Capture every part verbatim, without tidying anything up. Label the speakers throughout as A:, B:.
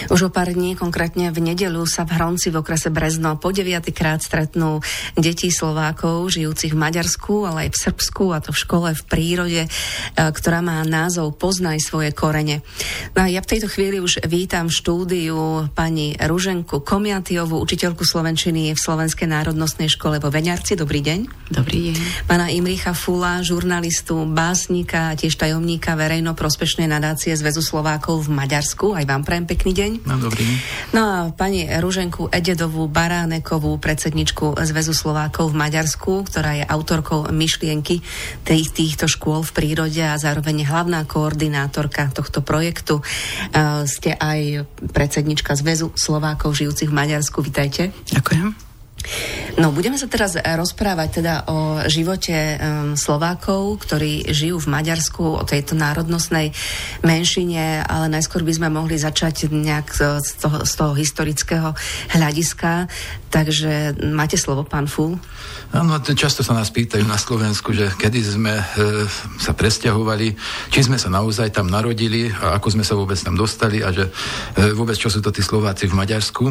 A: Už o pár dní, konkrétne v nedeľu, sa v Hronci v okrese Brezno po deviatykrát stretnú deti Slovákov žijúcich v Maďarsku, ale aj v Srbsku, a to v škole v prírode, ktorá má názov Poznaj svoje korene. No a ja v tejto chvíli už vítam v štúdiu pani Ruženku Komiatiovú, učiteľku slovenčiny v Slovenskej národnostnej škole vo Veňarci. Dobrý deň.
B: Dobrý deň.
A: Pána Imricha Fula, žurnalistu, básnika a tiež tajomníka verejnoprospešnej nadácie Zväzu Slovákov v Maďarsku. Aj vám prajem pekný deň.
C: No, dobrý deň.
A: No a pani Ruženku Ededovú Baránekovú, predsedničku Zväzu Slovákov v Maďarsku, ktorá je autorkou myšlienky tých, týchto škôl v prírode a zároveň hlavná koordinátorka tohto projektu. Uh, ste aj predsednička Zväzu Slovákov žijúcich v Maďarsku. Vitajte.
B: Ďakujem.
A: No, budeme sa teraz rozprávať teda o živote um, Slovákov, ktorí žijú v Maďarsku, o tejto národnostnej menšine, ale najskôr by sme mohli začať nejak z toho, z toho historického hľadiska. Takže máte slovo, pán Ful.
C: Áno, často sa nás pýtajú na Slovensku, že kedy sme e, sa presťahovali, či sme sa naozaj tam narodili a ako sme sa vôbec tam dostali a že e, vôbec čo sú to tí Slováci v Maďarsku.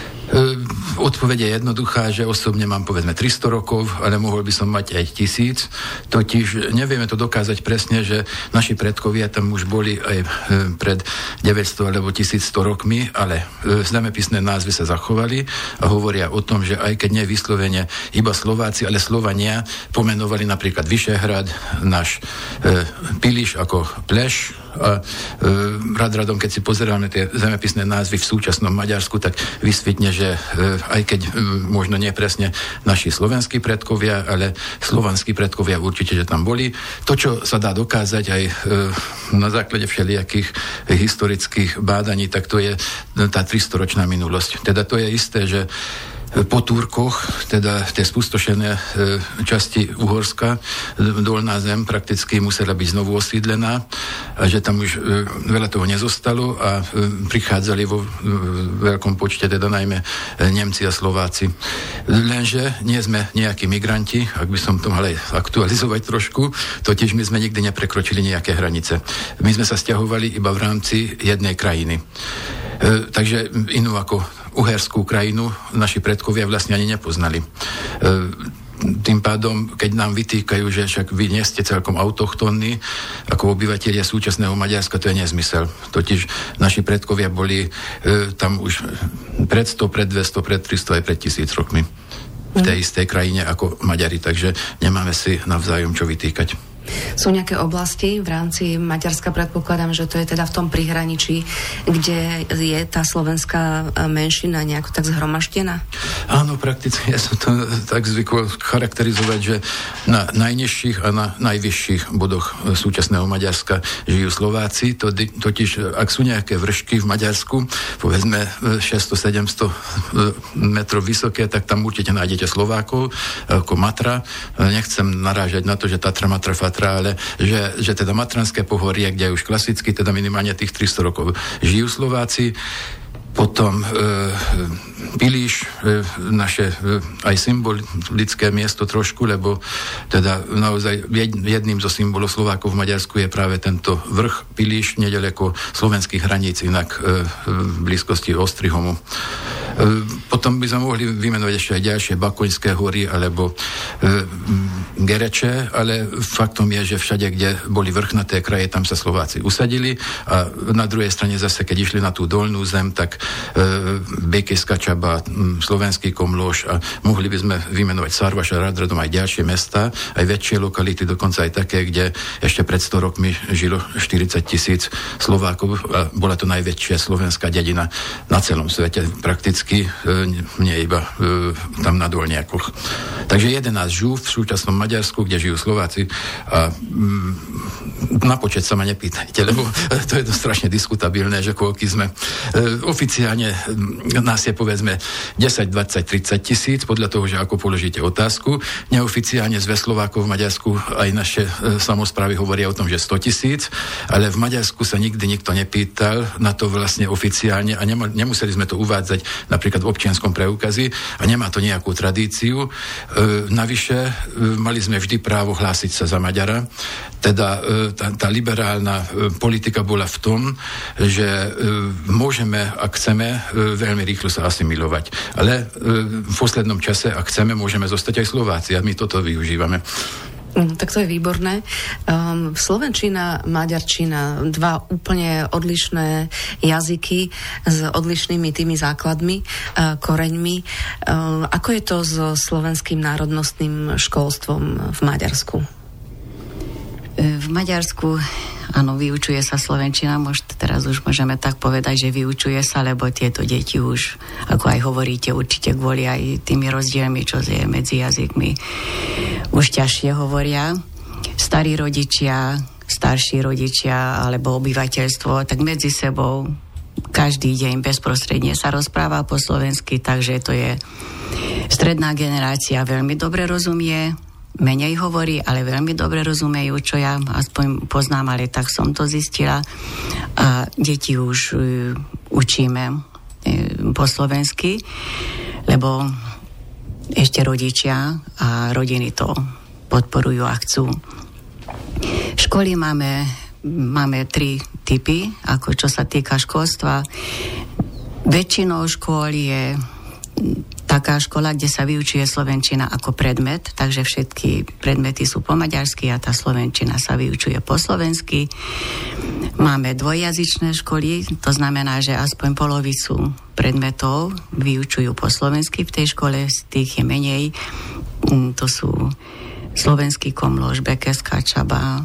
C: Odpoveď je jednoduchá, že osobne mám povedzme tristo rokov, ale mohol by som mať aj tisíc. Totiž nevieme to dokázať presne, že naši predkovia tam už boli aj pred deväťsto alebo tisícsto rokmi, ale zemepisné názvy sa zachovali a hovoria o tom, že aj keď nie vyslovene iba Slováci, ale Slovania pomenovali napríklad Vyšehrad, náš e, Piliš ako Pleš, a e, rad radom, keď si pozeráme tie zemepisné názvy v súčasnom Maďarsku, tak vysvetne, že e, aj keď e, možno nie presne naši slovenskí predkovia, ale slovanskí predkovia určite, že tam boli. To, čo sa dá dokázať aj e, na základe všelijakých historických bádaní, tak to je tá tristoročná minulosť. Teda to je isté, že po Turkoch, teda tie spustošené e, časti Uhorska, dolná zem prakticky musela byť znovu osídlená a že tam už e, veľa toho nezostalo a e, prichádzali vo e, veľkom počte, teda najmä e, Nemci a Slováci. Lenže nie sme nejakí migranti, ak by som to mal aj aktualizovať trošku, totiž my sme nikdy neprekročili nejaké hranice. My sme sa sťahovali iba v rámci jednej krajiny. E, takže inú ako uherskú krajinu naši predkovia vlastne ani nepoznali. E, tým pádom, keď nám vytýkajú, že však vy nie ste celkom autochtónni, ako obyvatelia súčasného Maďarska, to je nezmysel. Totiž naši predkovia boli e, tam už pred sto, pred dvesto, pred tristo aj pred tisíc rokmi v tej istej krajine ako Maďari, takže nemáme si navzájom čo vytýkať.
A: Sú nejaké oblasti v rámci Maďarska, predpokladám, že to je teda v tom prihraničí, kde je tá slovenská menšina nejako tak zhromaždená?
C: Áno, prakticky ja som to tak zvykol charakterizovať, že na najnižších a na najvyšších bodoch súčasného Maďarska žijú Slováci, to, totiž ak sú nejaké vršky v Maďarsku, povedzme šesťsto sedemsto metrov vysoké, tak tam určite nájdete Slovákov ako Matra. Nechcem narážať na to, že Tatra, Matra, Fatra, ale že, že teda Matranské pohorie, kde už klasicky, teda minimálne tých tristo rokov žijú Slováci. Potom e, Pilíš, e, naše e, aj symbolické miesto trošku, lebo teda naozaj jedným zo symbolov Slovákov v Maďarsku je práve tento vrch Pilíš, nedaleko slovenských hraníc, inak e, v blízkosti Ostrihomu. E, potom by sme mohli vymenovať ešte aj ďalšie Bakoňské hory alebo e, Gereče, ale faktom je, že všade, kde boli vrchnaté kraje, tam sa Slováci usadili a na druhej strane zase, keď išli na tú dolnú zem, tak e, Bekejská Čaba, Slovenský Komlóš a mohli by sme vymenovať Sarvaš a Radradom aj ďalšie mesta, aj väčšie lokality, dokonca aj také, kde ešte pred sto rokmi žilo štyridsať tisíc Slovákov a bola to najväčšia slovenská dedina na celom svete, prakticky e, nie iba e, tam na Dolniakoch. Takže jedenásť žúv v súčasnom Maďarsku, kde žijú Slováci a mm, na počet sa ma nepýtajte, lebo to je to strašne diskutabilné, že koľky sme. E, oficiálne nás je povedzme desať, dvadsať, tridsať tisíc, podľa toho, že ako položíte otázku. Neoficiálne Zväz Slovákov v Maďarsku aj naše e, samosprávy hovoria o tom, že sto tisíc, ale v Maďarsku sa nikdy nikto nepýtal na to vlastne oficiálne a nema, nemuseli sme to uvádzať na napríklad v občianskom preukazi a nemá to nejakú tradíciu. E, navyše e, mali sme vždy právo hlásiť sa za Maďara, teda e, tá, tá liberálna e, politika bola v tom, že e, môžeme, ak chceme, e, veľmi rýchlo sa asimilovať. Ale e, v poslednom čase, ak chceme, môžeme zostať aj Slováci a my toto využívame.
A: Tak to je výborné. Um, slovenčina, maďarčina, dva úplne odlišné jazyky s odlišnými tými základmi, uh, koreňmi. Uh, ako je to so slovenským národnostným školstvom v Maďarsku?
B: V Maďarsku, áno, vyučuje sa slovenčina, možno teraz už môžeme tak povedať, že vyučuje sa, lebo tieto deti už, ako aj hovoríte, určite kvôli aj tými rozdielmi, čo je medzi jazykmi, už ťažšie hovoria. Starí rodičia, starší rodičia alebo obyvateľstvo, tak medzi sebou každý deň bezprostredne sa rozpráva po slovensky, takže to je stredná generácia veľmi dobre rozumie, menej hovorí, ale veľmi dobre rozumejú, čo ja aspoň poznám, ale tak som to zistila. A deti už uh, učíme uh, po slovensky, lebo ešte rodičia a rodiny to podporujú a chcú. Školy máme, máme tri typy, ako čo sa týka školstva. Väčšinou škôl je taká škola, kde sa vyučuje slovenčina ako predmet, takže všetky predmety sú po maďarsky a tá slovenčina sa vyučuje po slovensky. Máme dvojjazyčné školy, to znamená, že aspoň polovicu predmetov vyučujú po slovensky v tej škole, z tých je menej. To sú slovenský komlož, Bekeská Čaba,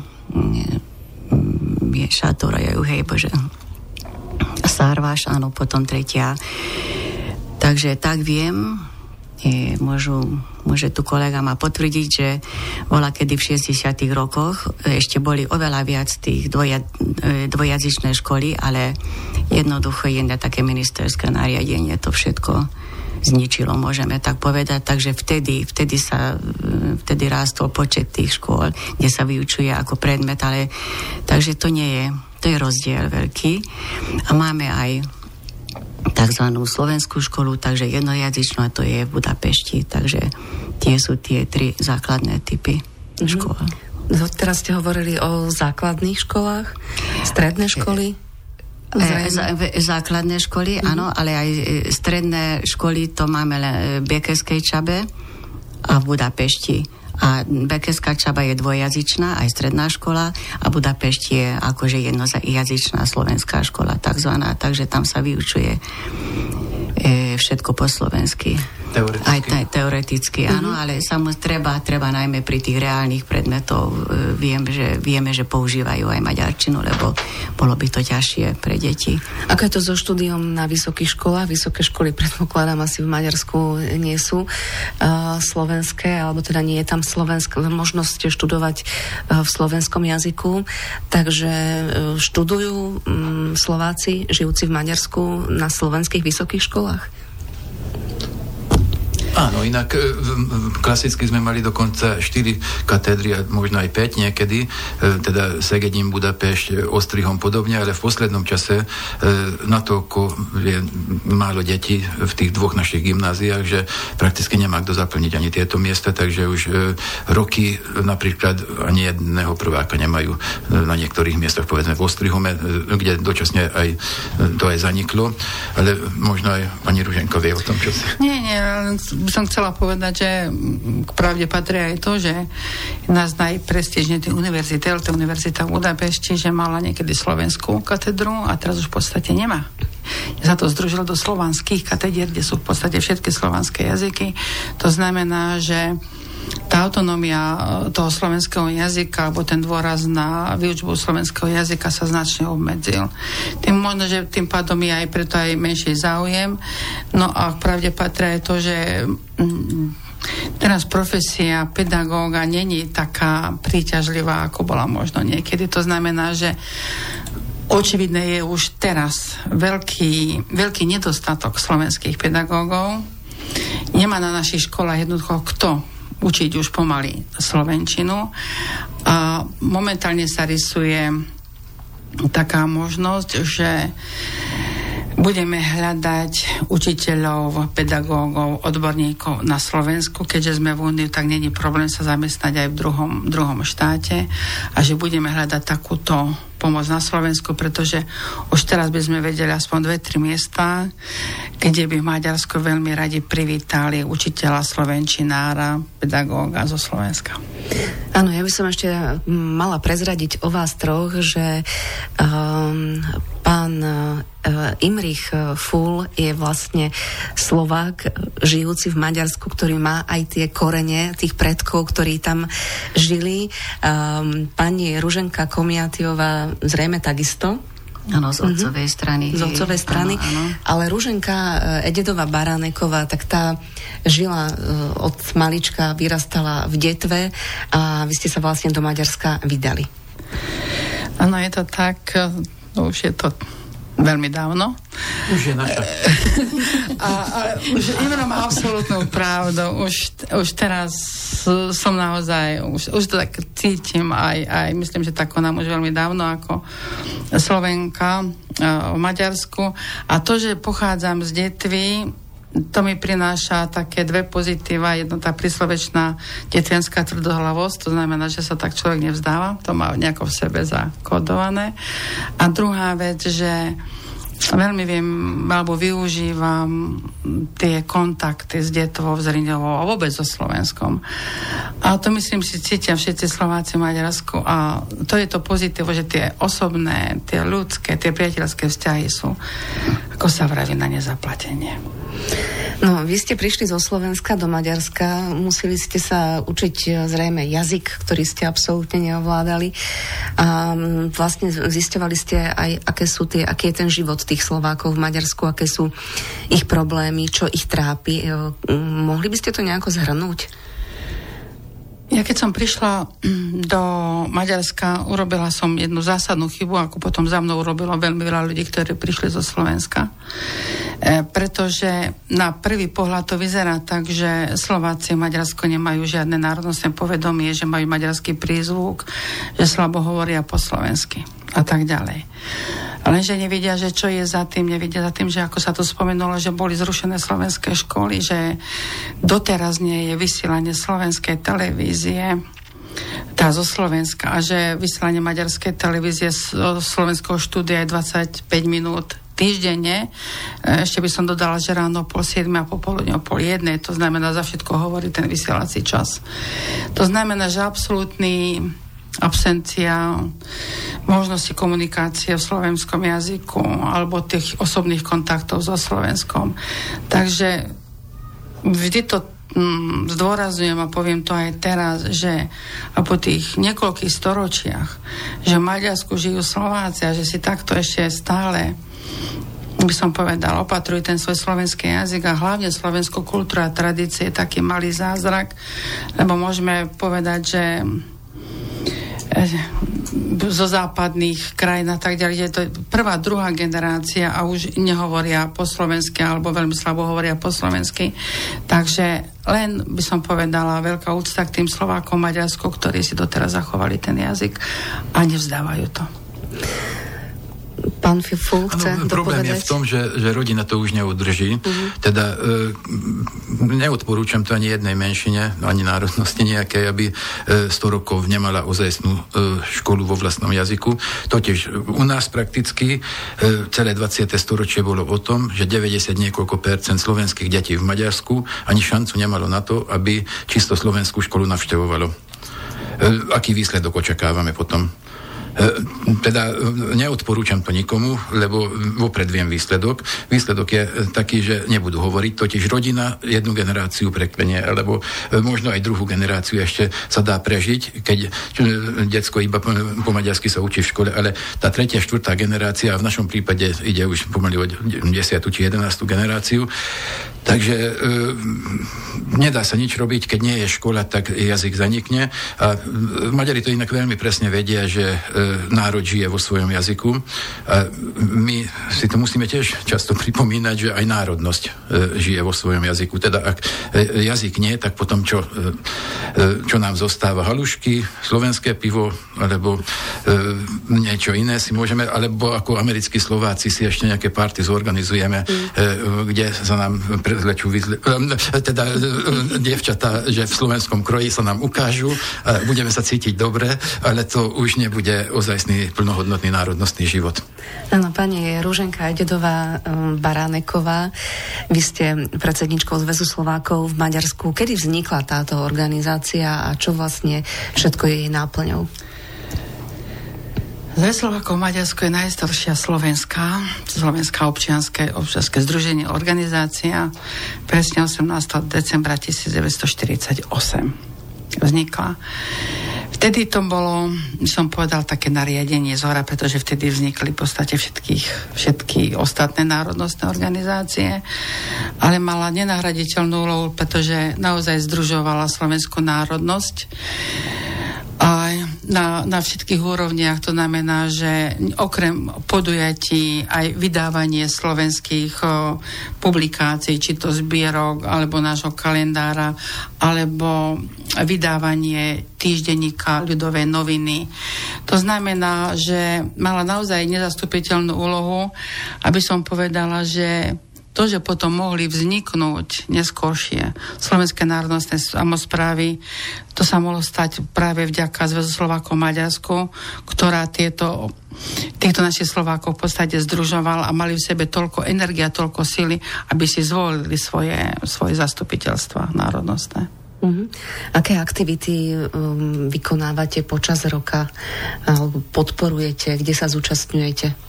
B: Šatora, hej bože, Sárváš, áno, potom tretia. Takže tak viem, je, môžu, môže tu kolega ma potvrdiť, že bola kedy v šesťdesiatych rokoch ešte boli oveľa viac tých dvoja, dvojazyčné školy, ale jednoducho jedné také ministerské nariadenie to všetko zničilo, môžeme tak povedať. Takže vtedy, vtedy sa vtedy rástol počet tých škôl, kde sa vyučuje ako predmet, ale takže to nie je, to je rozdiel veľký. A máme aj takzvanú slovenskú školu, takže jednojazyčnú, a to je v Budapešti, takže tie sú tie tri základné typy mm-hmm. škôl.
A: Teraz ste hovorili o základných školách, stredné školy?
B: E, zá, základné školy, mm-hmm. áno, ale aj stredné školy to máme len v Bekeskej Čabe a v Budapešti. A Bekeská Čaba je dvojjazyčná, aj stredná škola, a Budapešť je akože jednojazyčná slovenská škola, takzvaná, takže tam sa vyučuje e, všetko po slovensky.
C: Teoreticky.
B: Aj te, teoreticky, mm-hmm. áno, ale samozrejme treba, treba najmä pri tých reálnych predmetov e, viem, že, vieme, že používajú aj maďarčinu, lebo bolo by to ťažšie pre deti.
A: Ako je to so štúdiom na vysokých školách? Vysoké školy, predpokladám, asi v Maďarsku nie sú uh, slovenské, alebo teda nie je tam slovenské, možnosť študovať uh, v slovenskom jazyku, takže uh, študujú um, Slováci, žijúci v Maďarsku, na slovenských vysokých školách?
C: Áno, inak klasicky sme mali dokonca štyri katedry, možno aj päť niekedy, teda Szegedin, Budapešť, Ostrihom podobne, ale v poslednom čase natoľko je málo detí v tých dvoch našich gymnáziách, že prakticky nemá kto zaplniť ani tieto miesta, takže už roky napríklad ani jedného prváka nemajú na niektorých miestach, povedzme v Ostrihome, kde dočasne aj to aj zaniklo, ale možno aj pani Ruženko vie o tom, čo si...
D: Nie, nie, by som chcela povedať, že k pravde patrí aj to, že jedna z najprestížnejších univerzít, Elte univerzita v Budapešti, že mala niekedy slovenskú katedru a teraz už v podstate nemá. Ja sa to združilo do slovanských katedier, kde sú v podstate všetky slovanské jazyky. To znamená, že tá autonómia toho slovenského jazyka alebo ten dôraz na výučbu slovenského jazyka sa značne obmedzil. Tým možno, že tým pádom je aj preto aj menší záujem. No a pravde patrí aj to, že teraz profesia pedagóga není taká príťažlivá, ako bola možno niekedy. To znamená, že očividne je už teraz veľký, veľký nedostatok slovenských pedagógov. Nemá na našich školách jednoducho kto učiť už pomaly slovenčinu a momentálne sa rysuje taká možnosť, že Budeme hľadať učiteľov, pedagógov, odborníkov na Slovensku, keďže sme v Úniu, tak není problém sa zamestnať aj v druhom, druhom štáte a že budeme hľadať takúto pomoc na Slovensku, pretože už teraz by sme vedeli aspoň dve, tri miesta, kde by v Maďarsku veľmi radi privítali učiteľa, slovenčinára, pedagóga zo Slovenska.
A: Áno, ja by som ešte mala prezradiť o vás troch, že um, pán uh, Imrich Fúl je vlastne Slovák žijúci v Maďarsku, ktorý má aj tie korene tých predkov, ktorí tam žili. Um, pani Ruženka Komiatiová zrejme takisto.
B: Áno, z otcovej mm-hmm. strany.
A: Z otcovej strany.
B: Áno, áno.
A: Ale Ruženka Ededová Baráneková, tak tá žila od malička, vyrastala v Detve a vy ste sa vlastne do Maďarska vydali.
D: Áno, je to tak, no už je to veľmi dávno.
C: Už je naša.
D: A, a už Imro má absolútnu pravdu. Už, už teraz som naozaj, už, už to tak cítim aj, aj myslím, že tak konám už veľmi dávno ako Slovenka v Maďarsku. A to, že pochádzam z Detvy, to mi prináša také dve pozitíva. Jedna tá príslovečná detvenská tvrdohlavosť, to znamená, že sa tak človek nevzdáva, to má nejako v sebe zakodované. A druhá vec, že veľmi viem, alebo využívam tie kontakty s Detvou, s Riňovou a vôbec so Slovenskom. A to myslím si cítia všetci Slováci v Maďarsku a to je to pozitívo, že tie osobné, tie ľudské, tie priateľské vzťahy sú, ako sa vraví, na nezaplatenie.
A: No, vy ste prišli zo Slovenska do Maďarska, museli ste sa učiť zrejme jazyk, ktorý ste absolútne neovládali a vlastne zisťovali ste aj, aké sú tie, aký je ten život tých Slovákov v Maďarsku, aké sú ich problémy, čo ich trápi. Mohli by ste to nejako zhrnúť?
D: Ja keď som prišla do Maďarska, urobila som jednu zásadnú chybu, ako potom za mnou urobilo veľmi veľa ľudí, ktorí prišli zo Slovenska. E, pretože na prvý pohľad to vyzerá tak, že Slováci v Maďarsku nemajú žiadne národnostné povedomie, že majú maďarský prízvuk, že slabo hovoria po slovensky a tak ďalej. Lenže nevidia, že čo je za tým, nevidia za tým, že ako sa tu spomenulo, že boli zrušené slovenské školy, že doteraz nie je vysielanie slovenskej televízie, tá zo Slovenska, a že vysielanie maďarskej televízie z slovenského štúdia je dvadsaťpäť minút týždenne. Ešte by som dodala, že ráno pol siedme a popoludne o pol jednej, to znamená, za všetko hovorí ten vysielací čas. To znamená, že absolútny absencia možnosti komunikácie v slovenskom jazyku alebo tých osobných kontaktov so Slovenskom. Takže vždy to mm, zdôrazňujem a poviem to aj teraz, že a po tých niekoľkých storočiach, že v Maďarsku žijú Slováci a že si takto ešte stále, by som povedal, opatrujú ten svoj slovenský jazyk a hlavne slovenskú kultúru a tradície, je taký malý zázrak, lebo môžeme povedať, že zo západných krajín a tak ďalej, že to je prvá, druhá generácia a už nehovoria po slovensky alebo veľmi slabo hovoria po slovensky. Takže len by som povedala veľká úcta k tým Slovákom v Maďarsku, ktorí si doteraz zachovali ten jazyk a nevzdávajú to.
A: Pán Fúl chce
C: ano, problém je v tom, že, že rodina to už neudrží. Uh-huh. Teda e, neodporúčam to ani jednej menšine, ani národnosti nejakej, aby e, sto rokov nemala ozajstnú e, školu vo vlastnom jazyku. Totiž u nás prakticky e, celé dvadsiate storočie bolo o tom, že deväťdesiat niekoľko percent slovenských detí v Maďarsku ani šancu nemalo na to, aby čisto slovenskú školu navštevovalo. E, aký výsledok očakávame potom? Teda neodporúčam to nikomu, lebo vopred viem výsledok. Výsledok je taký, že nebudú hovoriť, totiž rodina jednu generáciu preklenie, alebo možno aj druhú generáciu ešte sa dá prežiť, keď decko iba po maďarsky sa učí v škole, ale tá tretia, štvrtá generácia, v našom prípade ide už pomaly o desiatu či jedenástu generáciu, takže e, nedá sa nič robiť, keď nie je škola, tak jazyk zanikne a Maďari to inak veľmi presne vedia, že e, národ národ žije vo svojom jazyku. A my si to musíme tiež často pripomínať, že aj národnosť žije vo svojom jazyku. Teda ak jazyk nie, tak potom čo, čo nám zostáva? Halušky, slovenské pivo, alebo niečo iné si môžeme, alebo ako americkí Slováci si ešte nejaké party zorganizujeme, mm. kde sa nám prezlečú vyzle, teda dievčatá, že v slovenskom kroji sa nám ukážu, budeme sa cítiť dobre, ale to už nebude ozajstný plnohodnotný národnostný život.
A: Áno, pani Ruženka Dedová Baráneková, vy ste predsedničkou Zväzu Slovákov v Maďarsku. Kedy vznikla táto organizácia a čo vlastne všetko je jej náplňou?
D: Zväz Slovákov v Maďarsku je najstaršia slovenská, slovenská občianske, občianske združenie, organizácia. Presne osemnásteho decembra devätnásťstoštyridsaťosem vznikla. Vtedy to bolo, som povedal, také nariadenie z hora, pretože vtedy vznikli v podstate všetkých, všetky ostatné národnostné organizácie, ale mala nenahraditeľnú úlohu, pretože naozaj združovala slovenskú národnosť aj na, na všetkých úrovniach. To znamená, že okrem podujatí aj vydávanie slovenských o, publikácií, či to zbierok, alebo nášho kalendára, alebo vydávanie týždenníka Ľudové noviny. To znamená, že mala naozaj nezastupiteľnú úlohu, aby som povedala, že to, že potom mohli vzniknúť neskôršie slovenské národnostné samosprávy, to sa mohlo stať práve vďaka Zväzu Slovákov Maďarsku, ktorá tieto, týchto našich Slovákov v podstate združoval a mali v sebe toľko energie a toľko sily, aby si zvolili svoje, svoje zastupiteľstva národnostné.
A: Uh-huh. Aké aktivity um, vykonávate počas roka? Alebo podporujete? Kde sa zúčastňujete?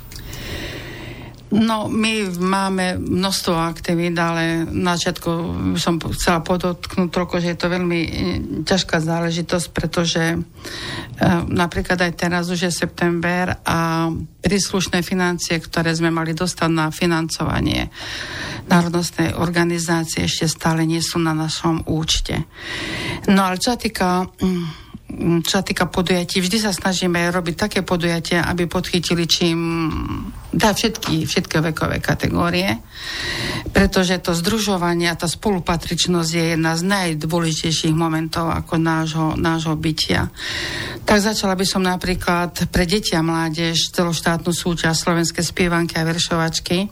D: No, my máme množstvo aktivít, ale na začiatku som chcela podotknúť trochu, že je to veľmi ťažká záležitosť, pretože e, napríklad aj teraz už je september a príslušné financie, ktoré sme mali dostať na financovanie národnostnej organizácie, ešte stále nie sú na našom účte. No, ale čo sa týka... Mm, Čo sa týka podujatí, vždy sa snažíme robiť také podujatia, aby podchytili čím dá všetky, všetky vekové kategórie, pretože to združovanie a tá spolupatričnosť je jedna z najdôležitejších momentov ako nášho, nášho bytia. Tak začala by som napríklad pre deti a mládež celoštátnu súťaž slovenské spievanky a veršovačky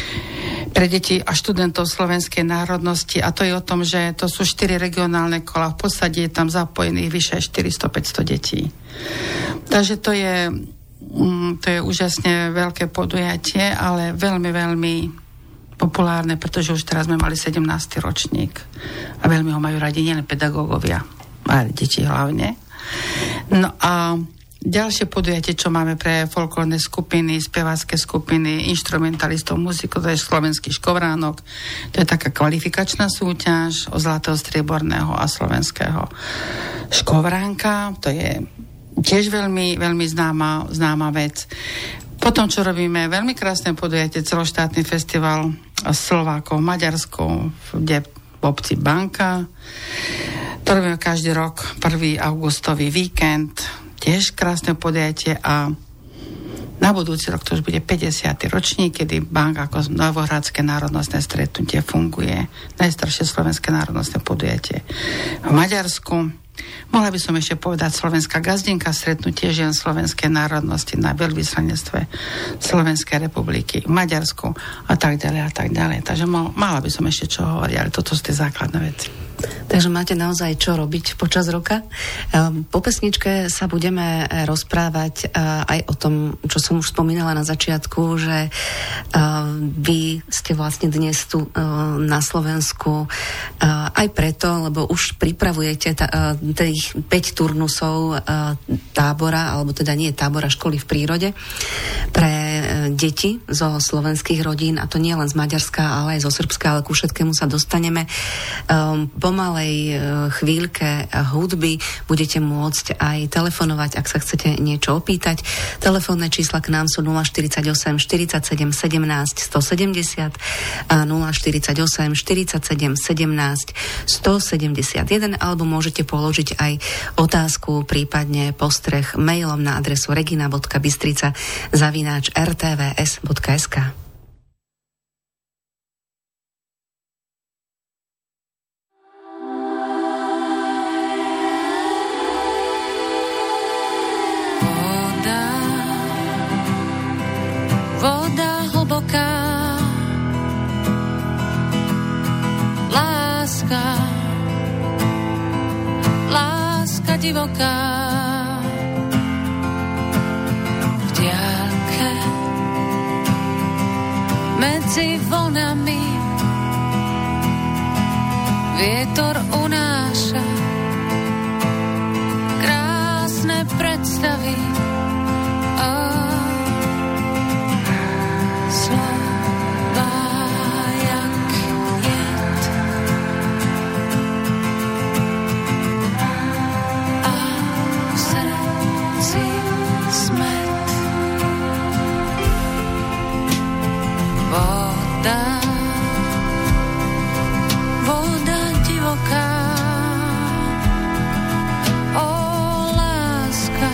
D: pre deti a študentov slovenskej národnosti, a to je o tom, že to sú štyri regionálne kola. V podstate je tam zapojených vyše štyristo päťsto detí. Takže to je, to je úžasne veľké podujatie, ale veľmi, veľmi populárne, pretože už teraz sme mali sedemnásty ročník a veľmi ho majú radi nielen pedagógovia, ale deti hlavne. No a ďalšie podujatie, čo máme pre folklórne skupiny, spevácké skupiny, inštrumentalistov, muzikov, to je slovenský škovránok. To je taká kvalifikačná súťaž o zlatého, strieborného a slovenského škovránka. To je tiež veľmi, veľmi známa, známa vec. Potom, čo robíme, veľmi krásne podujatie, celoštátny festival Slovákov v Maďarsku, kde v obci Banka. To robíme každý rok, prvý augustový víkend, tiež krásne podujatie, a na budúci rok to už bude päťdesiaty ročník, kedy Bank ako novohradské národnostné stretnutie funguje. Najstaršie slovenské národnostné podujatie v Maďarsku. Mohla by som ešte povedať Slovenská gazdinka, stretnutie žien slovenskej národnosti na veľvyslanectve Slovenskej republiky v Maďarsku a tak ďalej a tak ďalej. Takže mala by som ešte čo hovoriť, ale toto sú tie základné veci.
A: Takže máte naozaj čo robiť počas roka. Po pesničke sa budeme rozprávať aj o tom, čo som už spomínala na začiatku, že vy ste vlastne dnes tu na Slovensku aj preto, lebo už pripravujete tých päť turnusov tábora, alebo teda nie tábora, školy v prírode pre deti zo slovenských rodín, a to nie len z Maďarska, ale aj zo Srbska, ale ku všetkému sa dostaneme. Um, pomalej chvíľke hudby budete môcť aj telefonovať, ak sa chcete niečo opýtať. Telefónne čísla k nám sú nula štyridsaťosem štyridsaťsedem sedemnásť stosedemdesiat a nula štyridsaťosem štyridsaťsedem sedemnásť stosedemdesiatjeden, alebo môžete položiť aj otázku, prípadne postreh mailom na adresu regina bodka bystrica zavináč er té vé es bodka es ká.
E: Voda, voda hlboká, láska, láska divoká. Medzi vlnami vietor unáša krásne predstavy a slova jak jed a v srdci smet. Voda, voda divoká, o láska,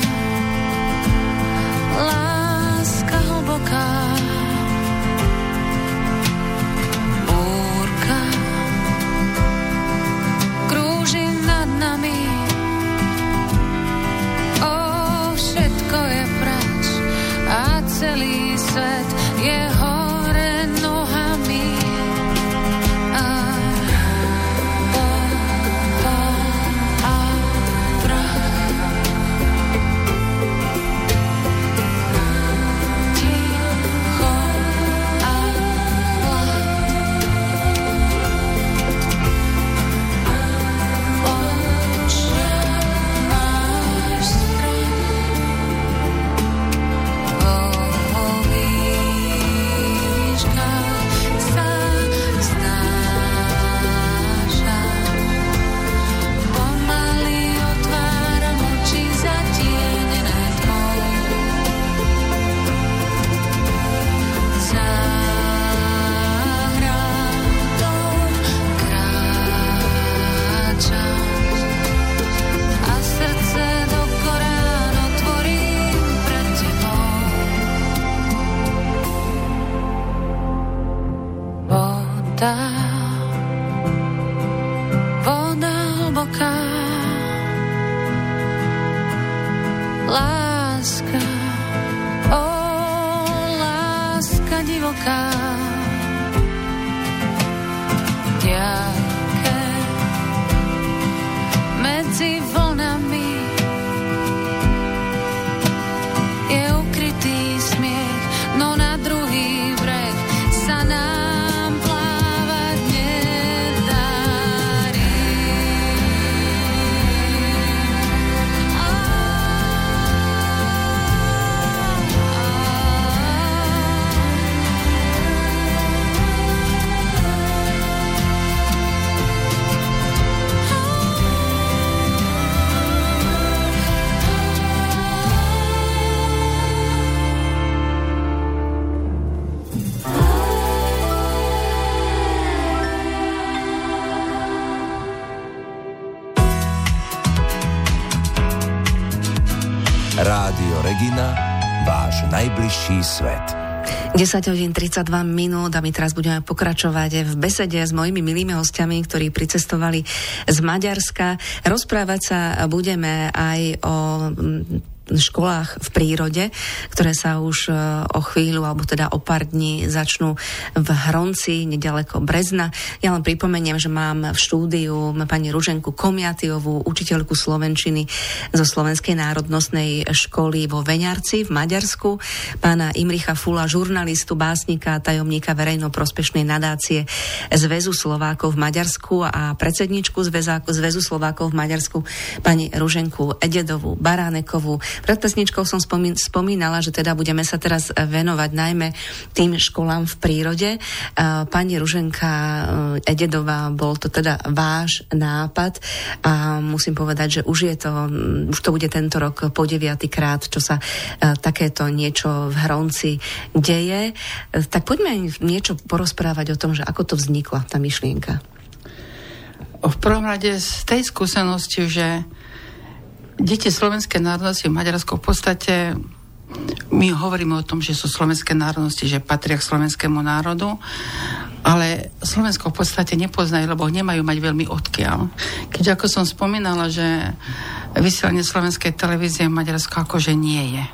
E: láska hlboká. Búrka krúži nad nami, o všetko je preč a celý svet je hore nohami. A popol a prach, ticho a hlad, očia máš strach. Vo výškach sa znáša, pomaly otváram oči zatienené tmou. Záhradou kráčam a srdce do korán otvorím pred tebou. Voda, voda hlboká, láska, o láska divoká. Diaľke medzi vlnami je ukrytý smiech, no na druhý breh sa nám plávať nedarí. Á,
F: Rádio Regina, váš najbližší svet.
A: desať hodín tridsaťdva minút a my teraz budeme pokračovať v besede s mojimi milými hostiami, ktorí pricestovali z Maďarska. Rozprávať sa budeme aj o školách v prírode, ktoré sa už o chvíľu, alebo teda o pár dní začnú v Hronci, nedaleko Brezna. Ja len pripomeniem, že mám v štúdiu pani Ruženku Komiatiovú, učiteľku slovenčiny zo Slovenskej národnostnej školy vo Veňarci v Maďarsku, pána Imricha Fula, žurnalistu, básnika, tajomníka verejnoprospešnej nadácie Zväzu Slovákov v Maďarsku a predsedničku Zväzu Slovákov v Maďarsku pani Ruženku Ededovú Baránekovú. Pred pesničkou som spomín, spomínala, že teda budeme sa teraz venovať najmä tým školám v prírode. Pani Ruženka Ededová, bol to teda váš nápad a musím povedať, že už je to, už to bude tento rok po deviatykrát, čo sa takéto niečo v Hronci deje. Tak poďme niečo porozprávať o tom, že ako to vznikla, tá myšlienka.
D: V prvom rade z tej skúsenosti, že deti slovenskej národnosti v Maďarsku v podstate my hovoríme o tom, že sú slovenské národnosti, že patria k slovenskému národu, ale Slovensko v podstate nepoznajú, lebo nemajú mať veľmi odkiaľ. Keďže ako som spomínala, že vysielanie slovenskej televízie v Maďarsku akože nie je.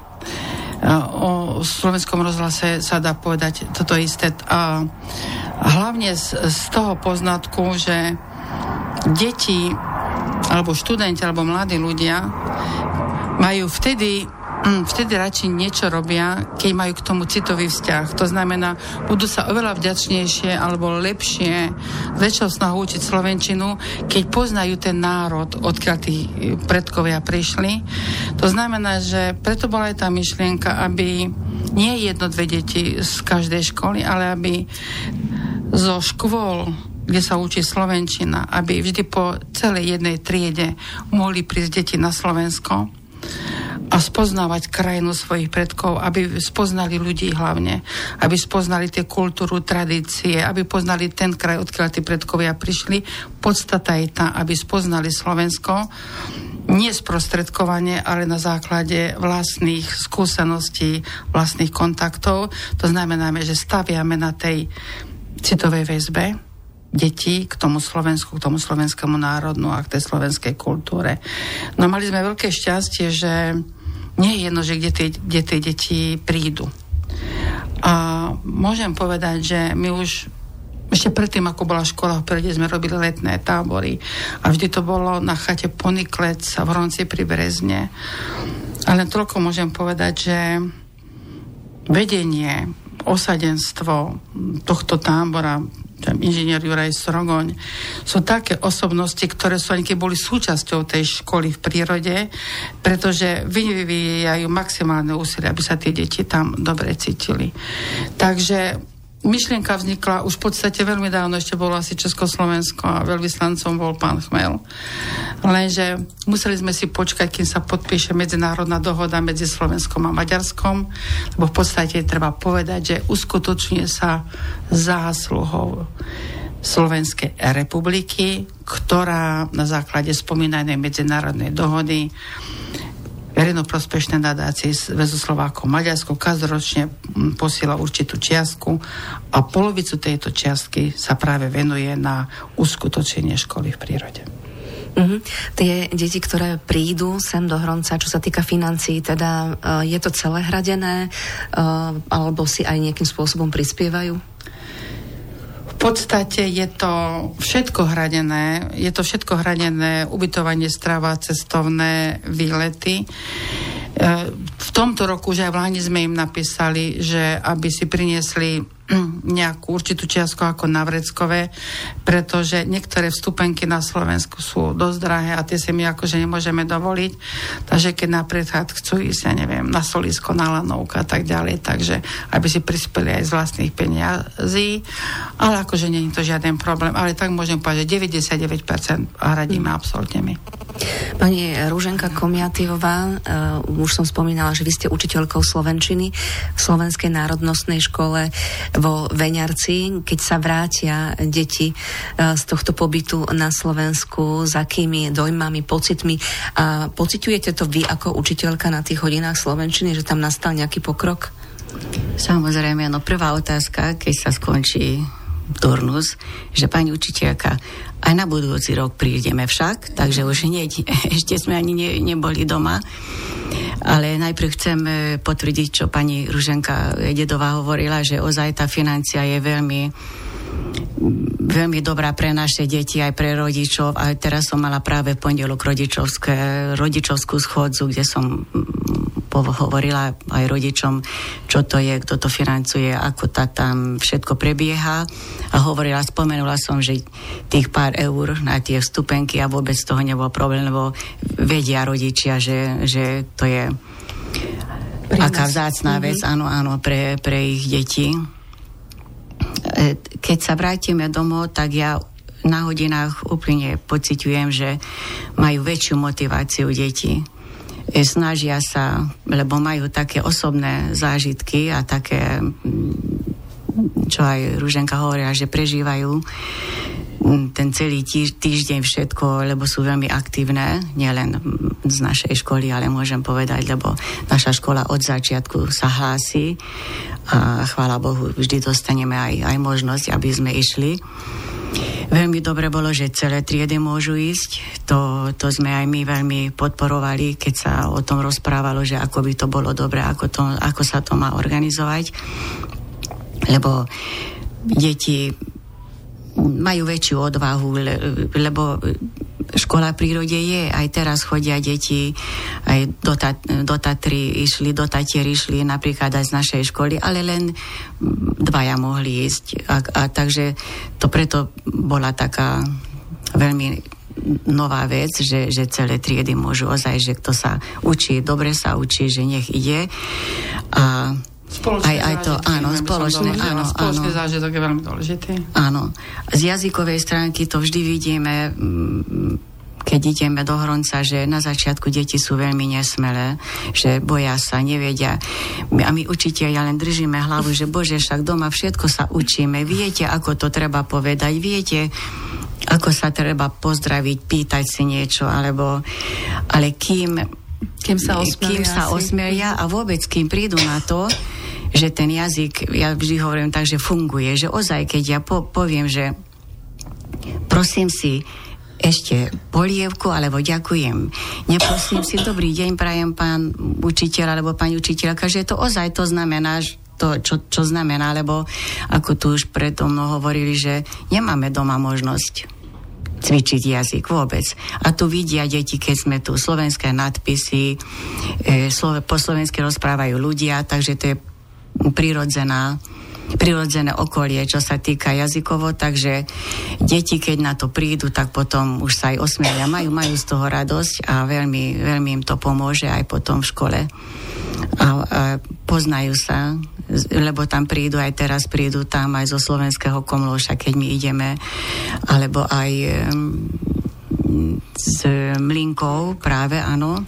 D: O slovenskom rozhlase sa dá povedať toto isté. A hlavne z, z toho poznatku, že deti alebo študenti alebo mladí ľudia majú vtedy vtedy radšej niečo robia, keď majú k tomu citový vzťah. To znamená, budú sa oveľa vďačnejšie alebo lepšie väčšou snahou učiť slovenčinu, keď poznajú ten národ, odkiaľ tí predkovia prišli. To znamená, že preto bola aj tá myšlienka, aby nie jedno, dve deti z každej školy, ale aby zo škôl, kde sa učí slovenčina, aby vždy po celej jednej triede mohli prísť deti na Slovensko a spoznávať krajinu svojich predkov, aby spoznali ľudí hlavne, aby spoznali tie kultúru, tradície, aby poznali ten kraj, odkiaľ tí predkovia prišli. Podstata je tá, aby spoznali Slovensko nie sprostredkovane, ale na základe vlastných skúseností, vlastných kontaktov. To znamená, že staviame na tej citovej väzbe detí k tomu Slovensku, k tomu slovenskému národnu a k tej slovenskej kultúre. No mali sme veľké šťastie, že nie je jedno, že kde tie, kde tie deti prídu. A môžem povedať, že my už ešte predtým, ako bola škola v prírode, sme robili letné tábory a vždy to bolo na chate Poniklec v Hronci pri Brezne. Ale toľko môžem povedať, že vedenie, osadenstvo tohto tábora, inžinier Juraj Strogoň, sú také osobnosti, ktoré sú ani keď boli súčasťou tej školy v prírode, pretože vyvíjajú maximálne úsilie, aby sa tie deti tam dobre cítili. Takže myšlienka vznikla už v podstate veľmi dávno, ešte bolo asi Československo a veľvyslancom bol pán Chmel. Lenže museli sme si počkať, kým sa podpíše medzinárodná dohoda medzi Slovenskom a Maďarskom, lebo v podstate treba povedať, že uskutočňuje sa zásluhou Slovenskej republiky, ktorá na základe spomínanej medzinárodnej dohody verejnoprospešné nadácie Zväzu Slovákov Maďarsko každoročne posiela určitú čiastku a polovicu tejto čiastky sa práve venuje na uskutočenie školy v prírode.
A: Uh-huh. Tie deti, ktoré prídu sem do Hronca, čo sa týka financií, teda uh, je to celé hradené uh, alebo si aj nejakým spôsobom prispievajú?
D: V podstate je to všetko hradené, je to všetko hradené, ubytovanie, strava, cestovné výlety. V tomto roku, že aj v Lani sme im napísali, že aby si priniesli nejakú určitú čiastku ako na vreckové, pretože niektoré vstupenky na Slovensku sú dosť drahé a tie si my akože nemôžeme dovoliť. Takže keď napríklad chcú ísť, ja neviem, na Solisko, na Lanovka a tak ďalej, takže aby si prispeli aj z vlastných peniazí, ale akože nie je to žiaden problém. Ale tak môžem povedať, že deväťdesiatdeväť percent hradíme absolútne my.
A: Pani Ruženka Komiatývová, uh, už som spomínala, že vy ste učiteľkou slovenčiny v Slovenskej národnostnej škole vo Veňarci. Keď sa vrátia deti uh, z tohto pobytu na Slovensku, s akými dojmami, pocitmi a pociťujete to vy ako učiteľka na tých hodinách slovenčiny, že tam nastal nejaký pokrok?
B: Samozrejme, no prvá otázka, keď sa skončí turnus, že pani učiteľka, aj na budúci rok prídeme však, takže už hneď, ešte sme ani ne, neboli doma, ale najprv chcem potvrdiť, čo pani Ruženka Ededová hovorila, že ozaj tá financia je veľmi veľmi dobrá pre naše deti, aj pre rodičov. A teraz som mala práve v pondelok rodičovské, rodičovskú schôdzu, kde som hovorila aj rodičom, čo to je, kto to financuje, ako tá tam všetko prebieha. A hovorila, spomenula som, že tých pár eur na tie vstupenky a vôbec toho nebol problém, lebo vedia rodičia, že, že to je Prínos. Aká vzácná mm-hmm. vec, áno, áno, pre, pre ich deti. Keď sa vrátime domov, tak ja na hodinách úplne pociťujem, že majú väčšiu motiváciu deti. Snažia sa, lebo majú také osobné zážitky a také, čo aj Ruženka hovorila, že prežívajú ten celý týž, týždeň všetko, lebo sú veľmi aktívne, nielen z našej školy, ale môžem povedať, lebo naša škola od začiatku sa hlási a chvála Bohu, vždy dostaneme aj, aj možnosť, aby sme išli. Veľmi dobre bolo, že celé triedy môžu ísť. To, to sme aj my veľmi podporovali, keď sa o tom rozprávalo, že ako by to bolo dobre, ako, to, ako sa to má organizovať. Lebo deti majú väčšiu odvahu, lebo škola v prírode je, aj teraz chodia deti, aj do, ta, do Tatry išli, do Tatier išli napríklad aj z našej školy, ale len dvaja mohli ísť. A, a takže to preto bola taká veľmi nová vec, že, že celé triedy môžu ozaj, že kto sa učí, dobre sa učí, že nech ide. A
D: Spoločné
B: aj, aj to, áno, spoločné, áno,
D: spoločný
B: áno.
D: zážitok je veľmi dôležitý.
B: Áno. Z jazykovej stránky to vždy vidíme, keď ideme do Hronca, že na začiatku deti sú veľmi nesmelé, že boja sa, nevedia. A my učitelia len držíme hlavu, že Bože, však doma všetko sa učíme. Viete, ako to treba povedať, viete, ako sa treba pozdraviť, pýtať si niečo, alebo, ale kým
A: Kým sa osmelia,
B: kým sa osmelia a vôbec kým prídu na to, že ten jazyk, ja vždy hovorím tak, že funguje, že ozaj, keď ja po, poviem, že prosím si ešte polievku, alebo ďakujem. Neprosím si, dobrý deň, prajem pán učiteľ, alebo pani učiteľka, že to ozaj to znamená, to, čo, čo znamená, lebo ako tu už predo mnou hovorili, že nemáme doma možnosť cvičiť jazyk vôbec. A tu vidia deti, keď sme tu, slovenské nadpisy, e, slo, po slovensky rozprávajú ľudia, takže to je prirodzená, prirodzené okolie, čo sa týka jazykovo, takže deti, keď na to prídu, tak potom už sa aj osmielia, majú, majú z toho radosť a veľmi, veľmi im to pomôže aj potom v škole. A, a poznajú sa, lebo tam prídu, aj teraz prídu tam aj zo slovenského Komlóša, keď my ideme, alebo aj um, z Mlinkov, práve, áno.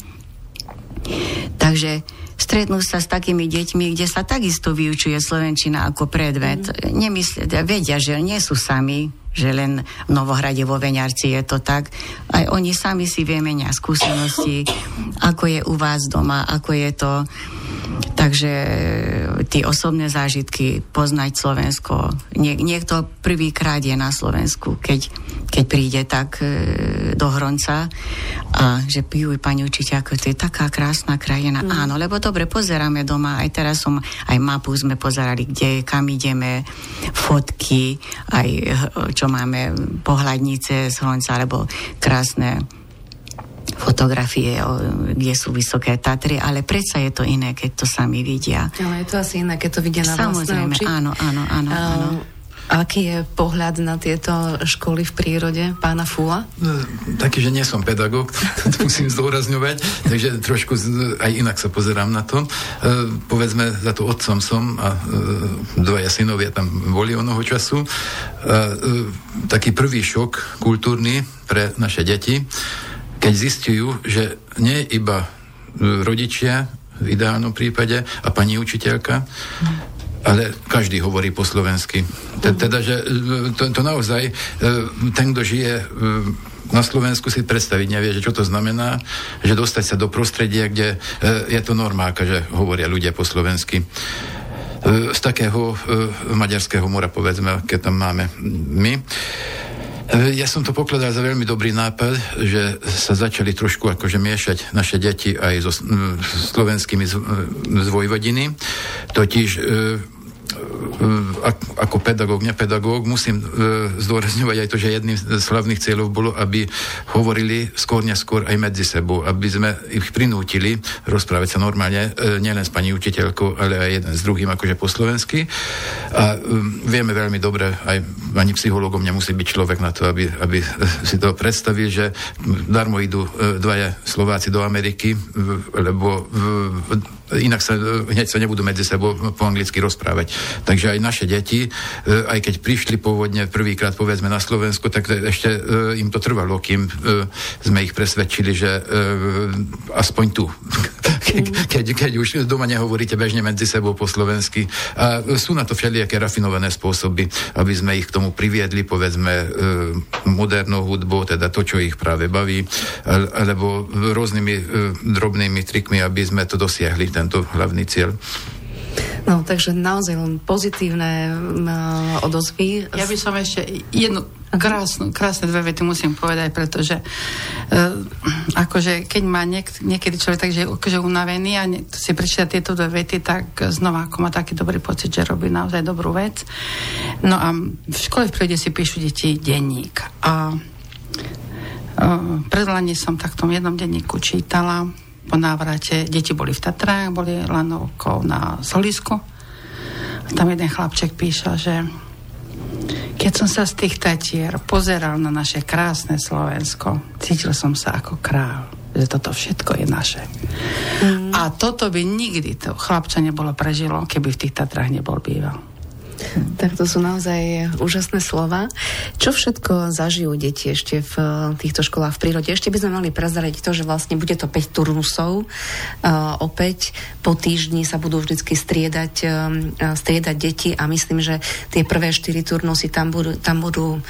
B: Takže stretnú sa s takými deťmi, kde sa takisto vyučuje slovenčina ako predmet. Mm. Nemyslia, vedia, že nie sú sami, že len v Novohrade vo Veňarci je to tak. Aj oni sami si vymenia skúsenosti, ako je u vás doma, ako je to. Takže tie osobné zážitky, poznať Slovensko. Nie, niekto prvýkrát je na Slovensku, keď, keď príde tak e, do Hronca a že pijú pani učiteľko, to je taká krásna krajina. Mm. Áno, lebo dobre, pozeráme doma, aj teraz som, aj mapu sme pozerali, kde, kam ideme, fotky, aj čo máme, pohľadnice z Hronca, alebo krásne fotografie, kde sú vysoké Tatry, ale predsa je to iné, keď to sami vidia.
A: Ale je to asi iné, keď to vidia na
B: Samozrejme,
A: vlastné oči.
B: áno, áno, áno, áno.
A: Aký je pohľad na tieto školy v prírode pána Fúla?
C: No, taký, že nie som pedagóg, to musím zdôrazňovať, takže trošku aj inak sa pozerám na to. E, povedzme, za to otcom som a e, dvaja synovia tam boli onoho času. E, e, taký prvý šok kultúrny pre naše deti, keď zistujú, že nie iba rodičia v ideálnom prípade a pani učiteľka, ale každý hovorí po slovensky. Teda, že to, to naozaj ten, kto žije na Slovensku, si predstaviť nevie, že čo to znamená, že dostať sa do prostredia, kde je to normálka, že hovoria ľudia po slovensky. Z takého maďarského mora, povedzme, keď tam máme my. Ja som to pokladal za veľmi dobrý nápad, že sa začali trošku akože miešať naše deti aj so slovenskými z, z Vojvodiny. Totiž ako pedagóg, nepedagóg, musím zdôrazňovať aj to, že jedným z hlavných cieľov bolo, aby hovorili skôr neskôr aj medzi sebou, aby sme ich prinútili rozprávať sa normálne, nielen s pani učiteľkou, ale aj jeden s druhým, akože po slovensky. A vieme veľmi dobre, aj ani psychológom nemusí byť človek na to, aby, aby si to predstavil, že darmo idú dvaja Slováci do Ameriky, lebo inak sa, hneď sa nebudú medzi sebou po anglicky rozprávať. Takže aj naše deti, aj keď prišli pôvodne prvýkrát, povedzme, na Slovensku, tak ešte im to trvalo, kým sme ich presvedčili, že aspoň tu. Keď, keď už doma nehovoríte bežne medzi sebou po slovensky. A sú na to všelijaké rafinované spôsoby, aby sme ich k tomu priviedli, povedzme, modernou hudbou, teda to, čo ich práve baví, alebo rôznymi drobnými trikmi, aby sme to dosiahli, tento hlavný cieľ.
A: No, takže naozaj len pozitívne uh, odozvy.
D: Ja by som ešte jednu krásnu, krásne dve vety musím povedať, pretože uh, akože keď má niek- niekedy človek tak, že akože unavený a ne- si prečíta tieto dve vety, tak znova ako má taký dobrý pocit, že robí naozaj dobrú vec. No a v škole v prírode si píšu deti denník. A uh, predlani som tak v tom jednom denníku čítala po návrate, deti boli v Tatrách, boli lanovkou na Solisku. A tam jeden chlapček píše, že keď som sa z tých Tatier pozeral na naše krásne Slovensko, cítil som sa ako kráľ, že toto všetko je naše. Mm. A toto by nikdy to chlapča nebolo prežilo, keby v tých Tatrách nebol býval.
A: Tak to sú naozaj úžasné slova. Čo všetko zažijú deti ešte v týchto školách v prírode? Ešte by sme mali prezradiť to, že vlastne bude to päť turnusov. Uh, opäť po týždni sa budú vždycky striedať, uh, striedať deti a myslím, že tie prvé štyri turnusy tam budú, tam budú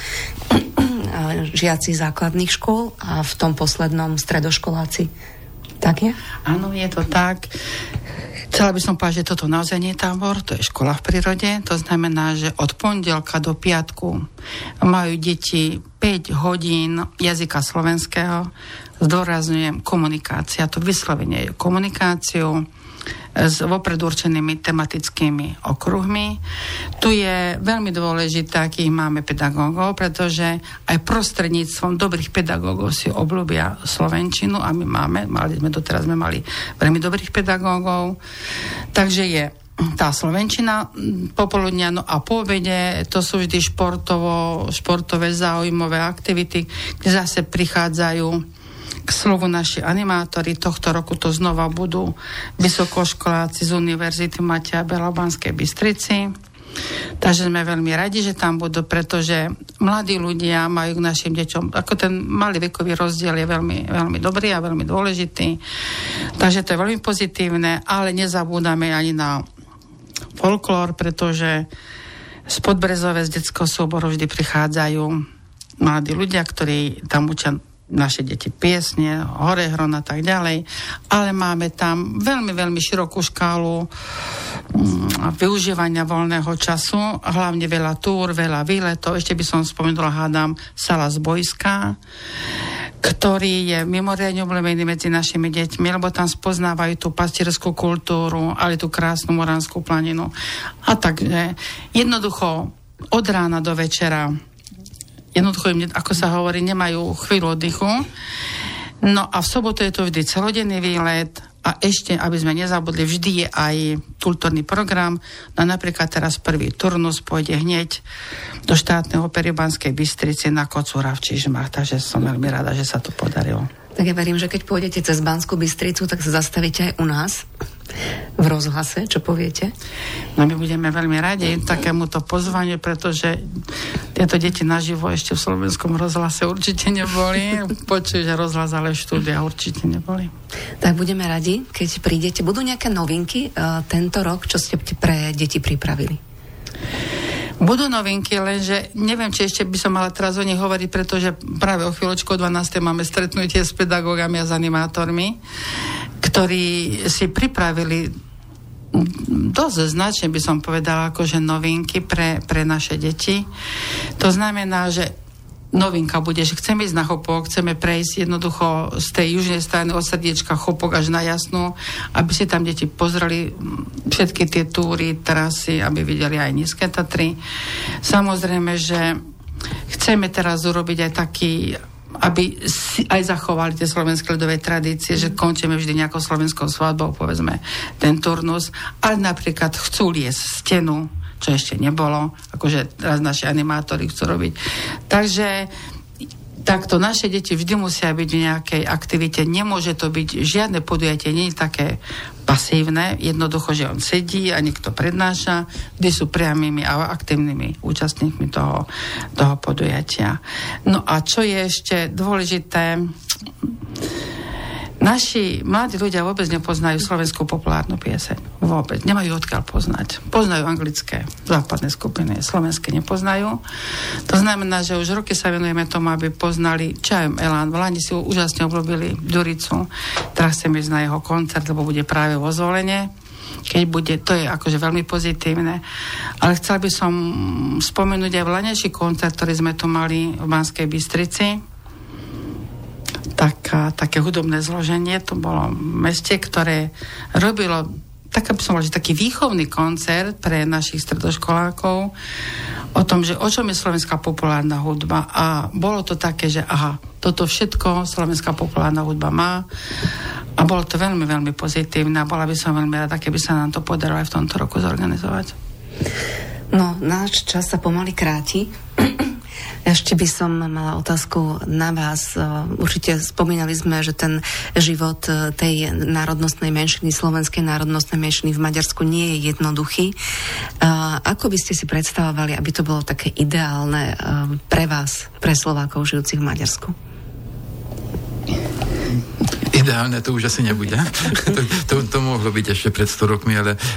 A: žiaci základných škôl a v tom poslednom stredoškoláci. Tak je?
D: Áno, je to tak. Chcela by som povedať, že toto naozaj nie je tábor, to je škola v prírode. To znamená, že od pondelka do piatku majú deti päť hodín jazyka slovenského. Zdôrazňujem komunikácia, to vyslovene je komunikáciu s vopred určenými tematickými okruhmi. Tu je veľmi dôležité, akých máme pedagógov, pretože aj prostredníctvom dobrých pedagógov si obľúbia slovenčinu a my máme, mali sme doteraz sme mali veľmi dobrých pedagógov. Takže je tá slovenčina popoludnia, no a po obede to sú vždy športovo, športové zaujímavé aktivity, kde zase prichádzajú k slovu naši animátori. Tohto roku to znova budú vysokoškoláci z Univerzity Mateja Bela v Banskej Bystrici. Takže sme veľmi radi, že tam budú, pretože mladí ľudia majú k našim deťom, ako ten malý vekový rozdiel je veľmi, veľmi dobrý a veľmi dôležitý. Takže to je veľmi pozitívne, ale nezabúdame ani na folklór, pretože z Podbrezové z detského súboru vždy prichádzajú mladí ľudia, ktorí tam učia naše deti piesne, horehron a tak ďalej, ale máme tam veľmi, veľmi širokú škálu mm, využívania voľného času, hlavne veľa túr, veľa výletov. Ešte by som spomenula, hádam, Sala z Bojska, ktorý je mimoriadne obľúbený medzi našimi deťmi, lebo tam spoznávajú tú pastierskú kultúru, ale tú krásnu Moranskú planinu. A takže jednoducho od rána do večera jednoducho im, ako sa hovorí, nemajú chvíľu oddychu. No a v sobotu je to vždy celodenný výlet a ešte, aby sme nezabudli, vždy je aj kultúrny program. No napríklad teraz prvý turnus pôjde hneď do štátnej opery v Banskej Bystrici na Kocúra v Čižmách, takže som veľmi rada, že sa to podarilo.
A: Tak ja verím, že keď pôjdete cez Banskú Bystricu, tak sa zastavíte aj u nás v rozhlase. Čo poviete?
D: No my budeme veľmi radi takémuto pozvaniu, pretože tieto deti naživo ešte v slovenskom rozhlase určite neboli. Počuť, že rozhlas, ale štúdia určite neboli.
A: Tak budeme radi, keď prídete. Budú nejaké novinky uh, tento rok, čo ste pre deti pripravili?
D: Budú novinky, lenže neviem, či ešte by som mala teraz o nich hovoriť, pretože práve o chvíľočku o dvanástej máme stretnutie s pedagógami a s animátormi, ktorí si pripravili dosť značne, by som povedala, akože novinky pre, pre naše deti. To znamená, že novinka bude, že chceme ísť na Chopok, chceme prejsť jednoducho z tej južnej strany od srdiečka Chopok až na Jasnú, aby si tam deti pozreli všetky tie túry, trasy, aby videli aj Nízke Tatry. Samozrejme, že chceme teraz urobiť aj taký, aby si aj zachovali tie slovenské ľudové tradície, že končíme vždy nejakou slovenskou svadbou, povedzme, ten turnus, ale napríklad chcú liesť stenu, čo ešte nebolo, akože teraz naši animátori chcú robiť. Takže takto naše deti vždy musia byť v nejakej aktivite. Nemôže to byť žiadne podujatie, nie je také pasívne, jednoducho, že on sedí a niekto prednáša, kde sú priamými a aktívnymi účastníkmi toho, toho podujatia. No a čo je ešte dôležité, naši mladí ľudia vôbec nepoznajú slovenskú populárnu pieseň. Vôbec. Nemajú odkiaľ poznať. Poznajú anglické západné skupiny, slovenské nepoznajú. To znamená, že už roky sa venujeme tomu, aby poznali Čajem Elán. V Lani si úžasne obľúbili Ďuricu. Teraz chcem ísť na jeho koncert, lebo bude práve vo Zvolene. Keď bude, to je akože veľmi pozitívne. Ale chcela by som spomenúť aj vlanejší koncert, ktorý sme tu mali v Banskej Bystrici. Taká, také hudobné zloženie, to bolo v meste, ktoré robilo tak, aby som povedal, že taký výchovný koncert pre našich stredoškolákov o tom, že o čom je slovenská populárna hudba, a bolo to také, že aha, toto všetko slovenská populárna hudba má, a bolo to veľmi, veľmi pozitívne, a bola by som veľmi rada, keby sa nám to podarilo aj v tomto roku zorganizovať.
A: No, náš čas sa pomaly kráti. Ešte by som mala otázku na vás. Určite spomínali sme, že ten život tej národnostnej menšiny, slovenskej národnostnej menšiny v Maďarsku nie je jednoduchý. Ako by ste si predstavovali, aby to bolo také ideálne pre vás, pre Slovákov žijúcich v Maďarsku?
C: Ideálne to už asi nebude. to, to, to mohlo byť ešte pred sto rokmi, ale e,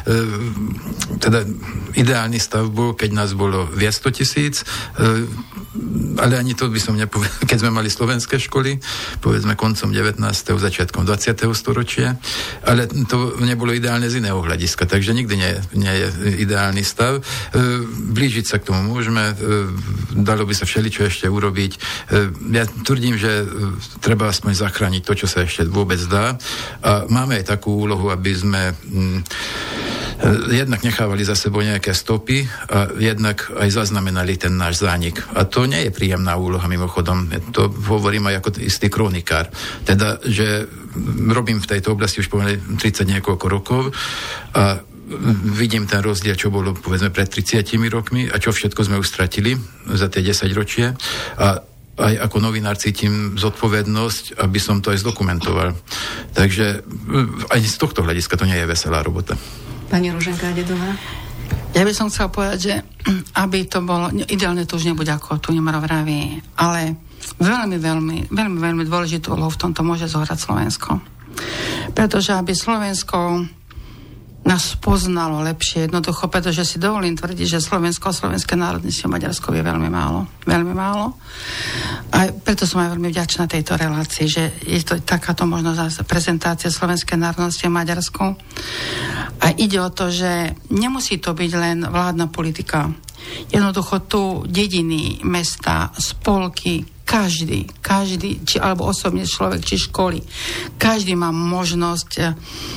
C: teda ideálny stav bol, keď nás bolo viac sto tisíc, e, ale ani to by som nepovedal, keď sme mali slovenské školy, povedzme koncom devätnásteho začiatkom dvadsiateho storočia, ale to nebolo ideálne z iného hľadiska, takže nikdy nie, nie je ideálny stav. E, blížiť sa k tomu môžeme, e, dalo by sa všeličo ešte urobiť. E, ja tvrdím, že treba aspoň zachrániť to, čo sa ešte vôbec dá. A máme aj takú úlohu, aby sme m, jednak nechávali za sebou nejaké stopy a jednak aj zaznamenali ten náš zánik. A to nie je príjemná úloha, mimochodom. To hovorím aj ako istý kronikár. Teda, že robím v tejto oblasti už povedali tridsať niekoľko rokov a vidím ten rozdiel, čo bolo povedzme pred tridsiatimi rokmi a čo všetko sme už stratili za tie desaťročie. A aj ako novinár cítim zodpovednosť, aby som to aj zdokumentoval. Takže aj z tohto hľadiska to nie je veselá robota.
A: Pani Ruženka Dedová?
D: Ja by som chcela povedať, že aby to bolo, ideálne to už nebude ako tu Nemaro vraví, ale veľmi, veľmi, veľmi, veľmi dôležitú úlohu v tomto môže zohrať Slovensko. Pretože aby Slovensko nás poznalo lepšie, jednoducho, pretože si dovolím tvrdiť, že Slovensko a slovenské národnosti v Maďarsku je veľmi málo. Veľmi málo. A preto som aj veľmi vďačná tejto relácii, že je to takáto možnosť prezentácia slovenskej národnosti v Maďarsku. A ide o to, že nemusí to byť len vládna politika. Jednoducho tu dediny, mesta, spolky, každý, každý, či alebo osobne človek, či školy, každý má možnosť,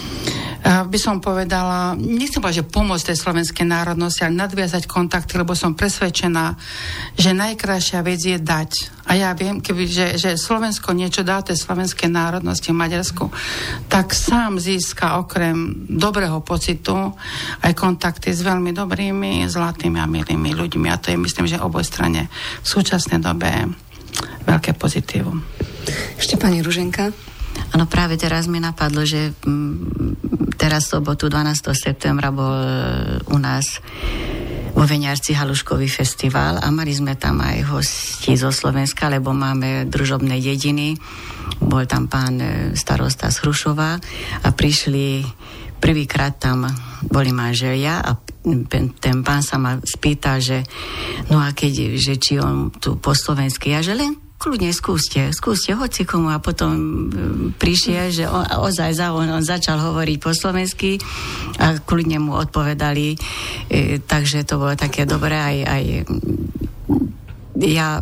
D: by som povedala, nechcem povedať, že pomôcť tej slovenskej národnosti, ale nadviazať kontakty, lebo som presvedčená, že najkrajšia vec je dať. A ja viem, keby, že, že Slovensko niečo dá tej slovenskej národnosti v Maďarsku, tak sám získa okrem dobrého pocitu aj kontakty s veľmi dobrými, zlatými a milými ľuďmi. A to je, myslím, že oboj strane v súčasnej dobe veľké pozitívum.
A: Ešte pani Ruženka?
B: Áno, práve teraz mi napadlo, že teraz sobotu dvanásteho septembra bol u nás vo Veniarci Haluškový festival a mali sme tam aj hosti zo Slovenska, lebo máme družobné dediny. Bol tam pán starosta z Hrušova a prišli, prvýkrát tam boli manželia a ten pán sa ma spýtal, že no a keď, že či on tu po slovensky, ja že len kľudne skúste, skúste hoci komu, a potom prišiel, že on, ozaj za on, on začal hovoriť po slovensky a kľudne mu odpovedali, e, takže to bolo také dobré. Aj, aj ja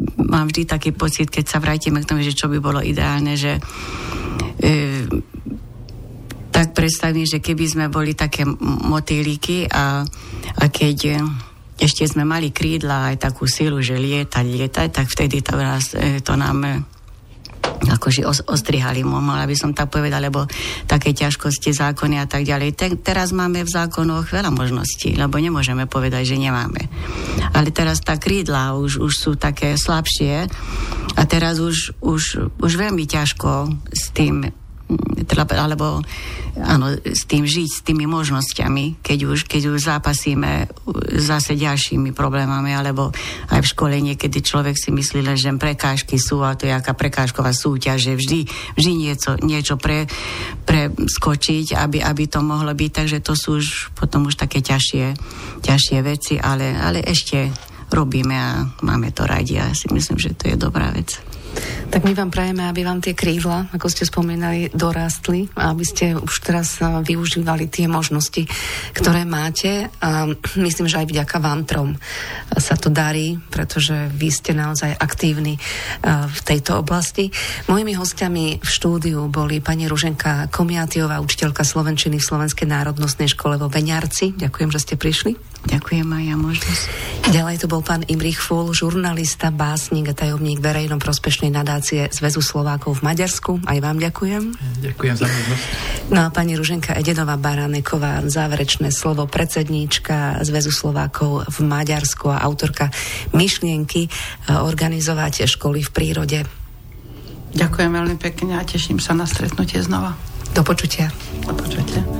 B: mám vždy taký pocit, keď sa vrátime k tomu, že čo by bolo ideálne, že e, tak predstavím, že keby sme boli také motýliky a, a keď ešte sme mali krídla aj takú silu, že lietať, lietať, tak vtedy to, nás, to nám akože os, ostrihali, mohla by som tak povedať, lebo také ťažkosti, zákony a tak ďalej. Te, teraz máme v zákonoch veľa možností, lebo nemôžeme povedať, že nemáme. Ale teraz tá krídla už, už sú také slabšie a teraz už, už, už veľmi ťažko s tým alebo áno, s tým žiť, s tými možnosťami, keď už, keď už zápasíme zase ďalšími problémami, alebo aj v škole niekedy človek si myslí, že prekážky sú, a to je aká prekážková súťaž, že vždy, vždy niečo, niečo pre, preskočiť, aby, aby to mohlo byť, takže to sú už potom už také ťažšie, ťažšie veci, ale, ale ešte robíme a máme to radi a ja si myslím, že to je dobrá vec.
A: Tak my vám prajeme, aby vám tie krídla, ako ste spomínali, dorástli a aby ste už teraz využívali tie možnosti, ktoré máte. A myslím, že aj vďaka vám trom sa to darí, pretože vy ste naozaj aktívni v tejto oblasti. Mojimi hostiami v štúdiu boli pani Ruženka Komiatiová, učiteľka slovenčiny v Slovenskej národnostnej škole vo Veňarci. Ďakujem, že ste prišli.
B: Ďakujem aj ja možnosť.
A: Ďalej tu bol pán Imrich Fúl, žurnalista, básnik a tajomník verejnoprospešnej nadácie Zväzu Slovákov v Maďarsku. Aj vám ďakujem.
C: Ďakujem za možnosť.
A: No a pani Ruženka Edenová Baráneková, záverečné slovo, predsedníčka Zväzu Slovákov v Maďarsku a autorka myšlienky organizovať školy v prírode.
D: Ďakujem veľmi pekne a teším sa na stretnutie znova.
A: Do počutia.
D: Do počutia.